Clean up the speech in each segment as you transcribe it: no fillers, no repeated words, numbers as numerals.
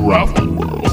Travel World.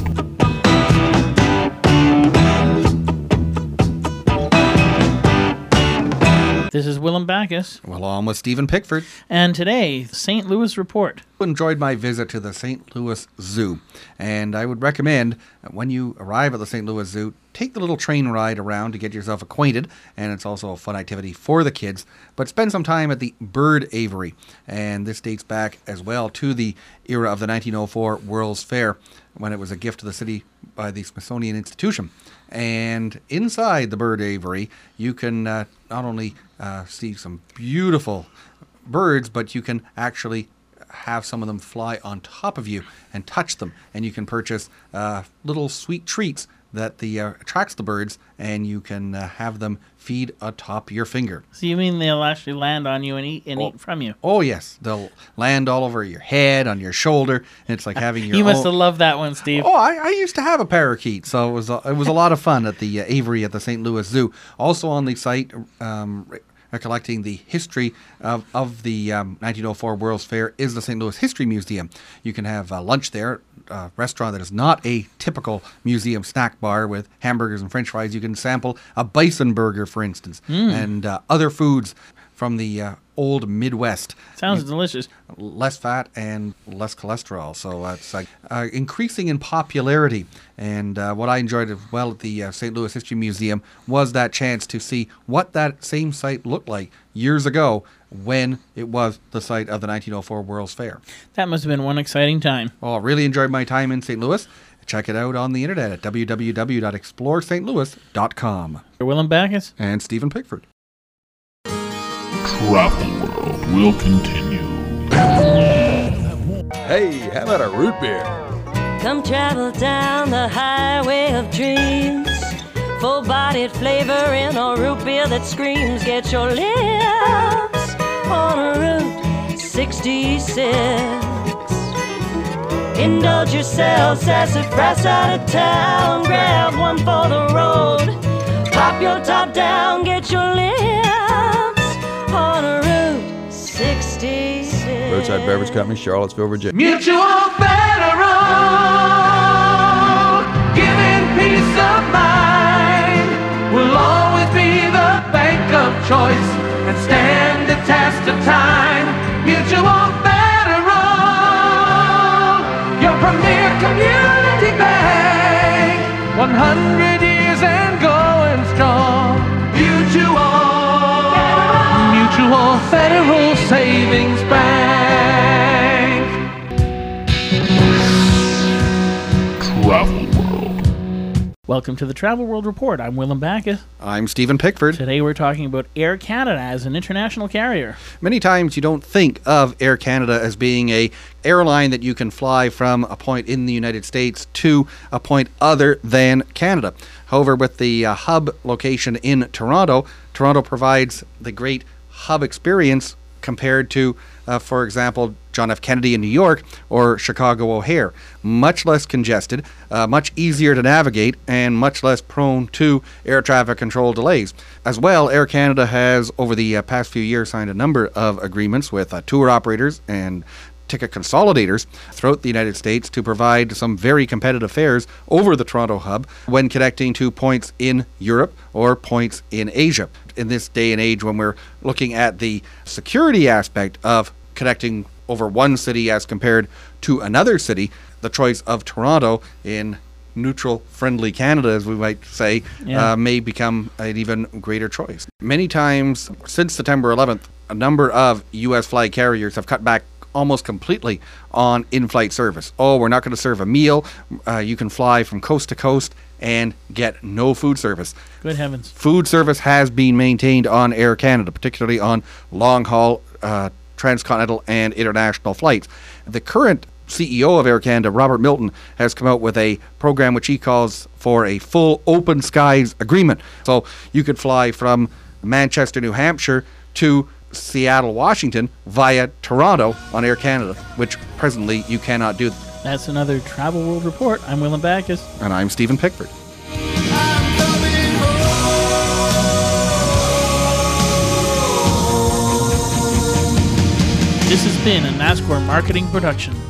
This is Willem Backus. Well, I'm with Stephen Pickford. And today, St. Louis Report. Enjoyed my visit to the St. Louis Zoo, and I would recommend that when you arrive at the St. Louis Zoo, take the little train ride around to get yourself acquainted, and it's also a fun activity for the kids, but spend some time at the bird aviary, and this dates back as well to the era of the 1904 World's Fair, when it was a gift to the city by the Smithsonian Institution. And inside the bird aviary, you can not only see some beautiful birds, but you can actually have some of them fly on top of you and touch them, and you can purchase little sweet treats that attracts the birds, and you can have them feed atop your finger. So you mean they'll actually land on you and eat from you? Oh yes, they'll land all over your head, on your shoulder, and it's like having your You must have loved that one, Steve. Oh, I used to have a parakeet, so it was a lot of fun at the aviary at the St. Louis Zoo. Also on the site, recollecting the history of the 1904 World's Fair is the St. Louis History Museum. You can have lunch there, a restaurant that is not a typical museum snack bar with hamburgers and french fries. You can sample a bison burger, for instance, and other foods from the old Midwest. Sounds delicious. Less fat and less cholesterol, so it's increasing in popularity. And what I enjoyed as well at the St. Louis History Museum was that chance to see what that same site looked like years ago when it was the site of the 1904 World's Fair. That must have been one exciting time. Well, I really enjoyed my time in St. Louis. Check it out on the internet at www.exploreStLouis.com. Willem Backus and Stephen Pickford. Travel World will continue. Hey, how about a root beer? Come travel down the highway of dreams. Full-bodied flavor in a root beer that screams. Get your lips on a Route 66. Indulge yourself, sassafras out of town. Grab one for the road. Pop your top down, get your lips on a Route 66. Roadside Beverage Company, Charlottesville, Virginia. Mutual Federal, giving peace of mind, will always be the bank of choice and stand the test of time. Mutual Federal, your premier community bank, 100 years and going strong. Mutual Federal Savings Bank. Travel World. Welcome to the Travel World Report. I'm Willem Backus. I'm Stephen Pickford. Today we're talking about Air Canada as an international carrier. Many times you don't think of Air Canada as being a airline that you can fly from a point in the United States to a point other than Canada. However, with the hub location in Toronto, Toronto provides the great hub experience compared to, for example, John F. Kennedy in New York or Chicago O'Hare. Much less congested, much easier to navigate, and much less prone to air traffic control delays. As well, Air Canada has, over the past few years, signed a number of agreements with tour operators and ticket consolidators throughout the United States to provide some very competitive fares over the Toronto hub when connecting to points in Europe or points in Asia. In this day and age, when we're looking at the security aspect of connecting over one city as compared to another city, the choice of Toronto in neutral, friendly Canada, as we might say, may become an even greater choice. Many times since September 11th, a number of U.S. flag carriers have cut back almost completely on in-flight service. Oh, we're not going to serve a meal. You can fly from coast to coast and get no food service. Good heavens. Food service has been maintained on Air Canada, particularly on long-haul transcontinental and international flights. The current CEO of Air Canada, Robert Milton, has come out with a program which he calls for a full open skies agreement. So you could fly from Manchester, New Hampshire to Seattle, Washington via Toronto on Air Canada, which presently you cannot do. That's another Travel World Report. I'm Willem Backus. And I'm Stephen Pickford. This has been a NASCAR marketing production.